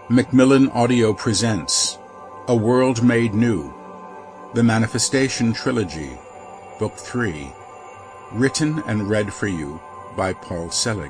Macmillan Audio presents A World Made New, The Manifestation Trilogy, Book 3, written and read for you by Paul Selig.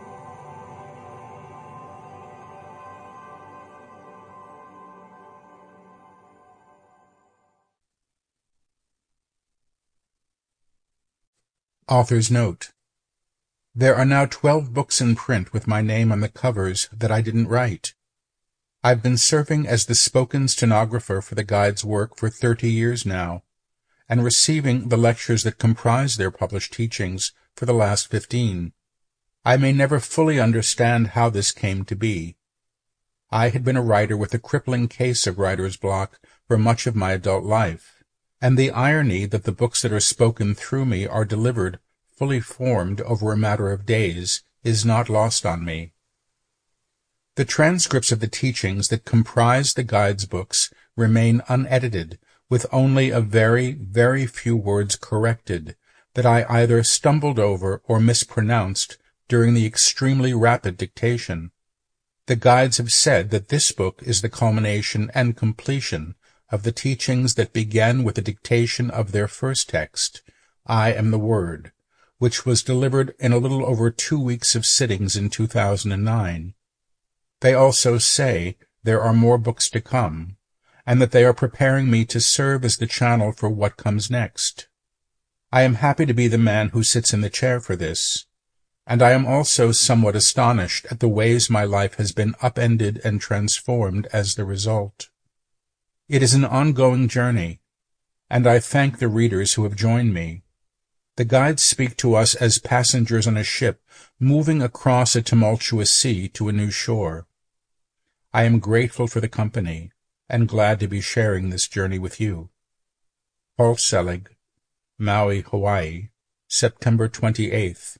Author's Note: There are now 12 books in print with my name on the covers that I didn't write. I've been serving as the spoken stenographer for the Guide's work for 30 years now, and receiving the lectures that comprise their published teachings for the last 15. I may never fully understand how this came to be. I had been a writer with a crippling case of writer's block for much of my adult life, and the irony that the books that are spoken through me are delivered fully formed over a matter of days is not lost on me. The transcripts of the teachings that comprise the Guide's books remain unedited, with only a very, very few words corrected that I either stumbled over or mispronounced during the extremely rapid dictation. The Guides have said that this book is the culmination and completion of the teachings that began with the dictation of their first text, I Am the Word, which was delivered in a little over 2 weeks of sittings in 2009. They also say there are more books to come, and that they are preparing me to serve as the channel for what comes next. I am happy to be the man who sits in the chair for this, and I am also somewhat astonished at the ways my life has been upended and transformed as the result. It is an ongoing journey, and I thank the readers who have joined me. The Guides speak to us as passengers on a ship moving across a tumultuous sea to a new shore. I am grateful for the company and glad to be sharing this journey with you. Paul Selig, Maui, Hawaii, September 28th,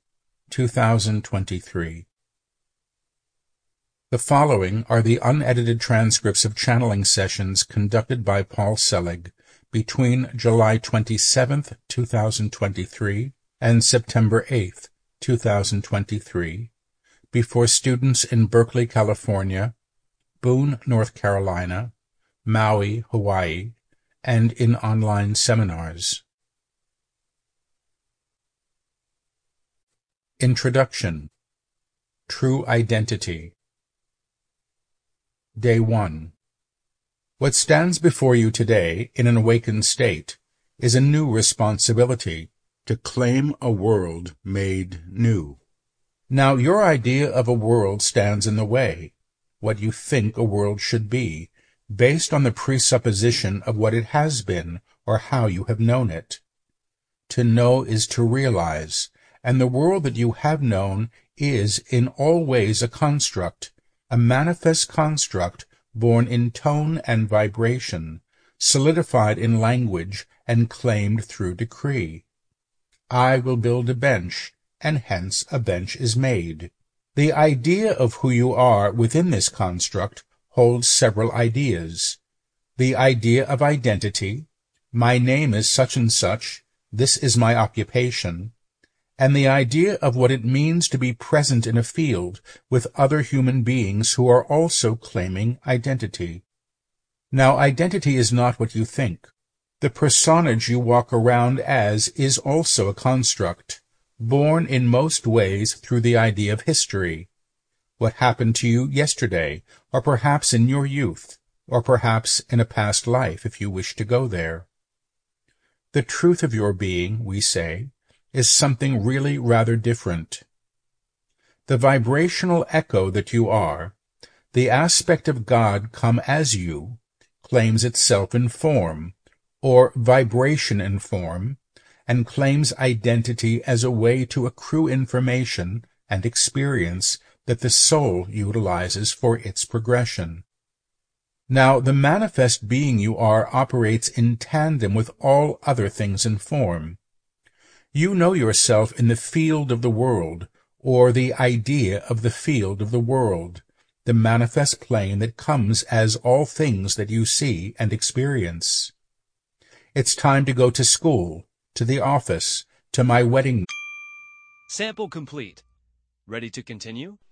2023. The following are the unedited transcripts of channeling sessions conducted by Paul Selig between July 27th, 2023 and September 8th, 2023, before students in Berkeley, California, Boone, North Carolina, Maui, Hawaii, and in online seminars. Introduction. True Identity. Day 1. What stands before you today in an awakened state is a new responsibility to claim a world made new. Now, your idea of a world stands in the way, what you think a world should be, based on the presupposition of what it has been or how you have known it. To know is to realize, and the world that you have known is in all ways a construct, a manifest construct born in tone and vibration, solidified in language and claimed through decree. I will build a bench, and hence a bench is made. The idea of who you are within this construct holds several ideas. The idea of identity, my name is such and such, this is my occupation, and the idea of what it means to be present in a field with other human beings who are also claiming identity. Now, identity is not what you think. The personage you walk around as is also a construct, born in most ways through the idea of history. What happened to you yesterday, or perhaps in your youth, or perhaps in a past life if you wish to go there. The truth of your being, we say, is something really rather different. The vibrational echo that you are, the aspect of God come as you, claims itself in form, or vibration in form, and claims identity as a way to accrue information and experience that the soul utilizes for its progression. Now, the manifest being you are operates in tandem with all other things in form. You know yourself in the field of the world, or the idea of the field of the world, the manifest plane that comes as all things that you see and experience. It's time to go to school, to the office, to my wedding. Sample complete. Ready to continue?